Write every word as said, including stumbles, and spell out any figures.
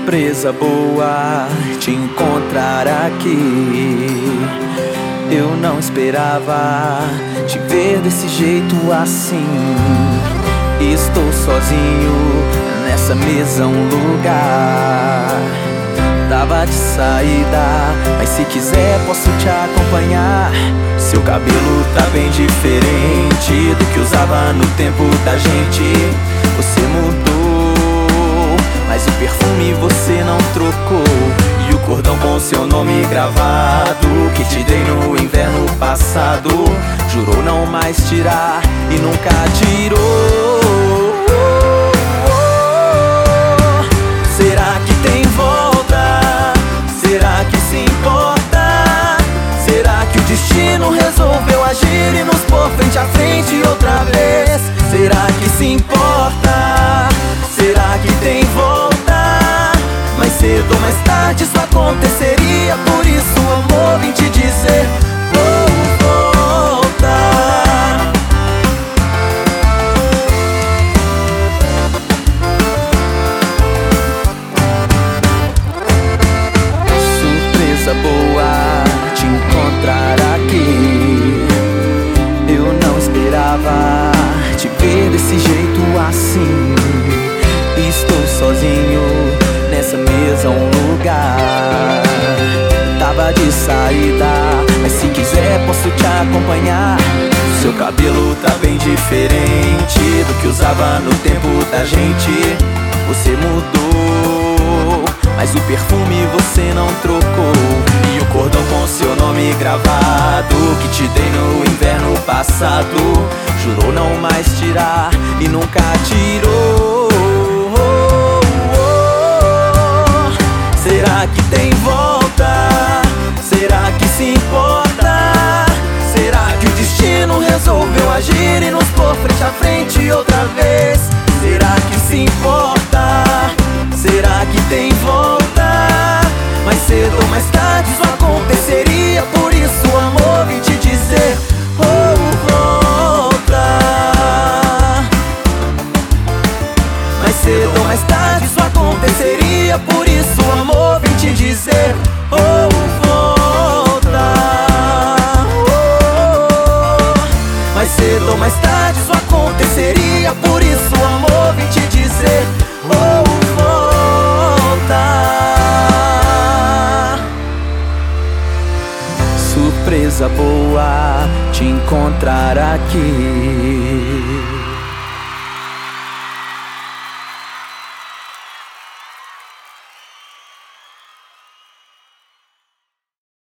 Surpresa boa te encontrar aqui. Eu não esperava te ver desse jeito assim. Estou sozinho nessa mesa, um lugar. Tava de saída, mas se quiser posso te acompanhar. Seu cabelo tá bem diferente do que usava no tempo da gente. Você mudou, mas o perfume você não trocou. E o cordão com seu nome gravado que te dei no inverno passado, jurou não mais tirar e nunca tirou. Será que tem volta? Será que se importa? Será que o destino resolveu agir e nos pôr frente a frente outra vez? Será que se importa? Será que tem volta? Mais cedo ou mais tarde isso aconteceria. Por isso, amor, vim te dizer: vou voltar. Surpresa boa te encontrar aqui. Eu não esperava te ver desse jeito assim. Estou sozinho nessa mesa, um lugar. Tava de saída, mas se quiser posso te acompanhar. Seu cabelo tá bem diferente do que usava no tempo da gente. Você mudou, mas o perfume você não trocou. E o cordão com seu nome gravado que te dei no inverno passado, jurou não mais tirar e nunca tirou. Será que tem volta? Será que se importa? Será que o destino resolveu agir e nos pôr frente a frente outra vez? Será que se importa? Será que tem volta? Mais cedo ou mais tarde isso aconteceria. Por isso, amor, vim te dizer: oh, volta. Mais cedo ou mais tarde isso aconteceria. Por isso, amor, vim te dizer: oh, volta. Oh, mais cedo ou mais tarde isso aconteceria. Por isso, amor, vim te dizer: oh, volta. Surpresa boa te encontrar aqui.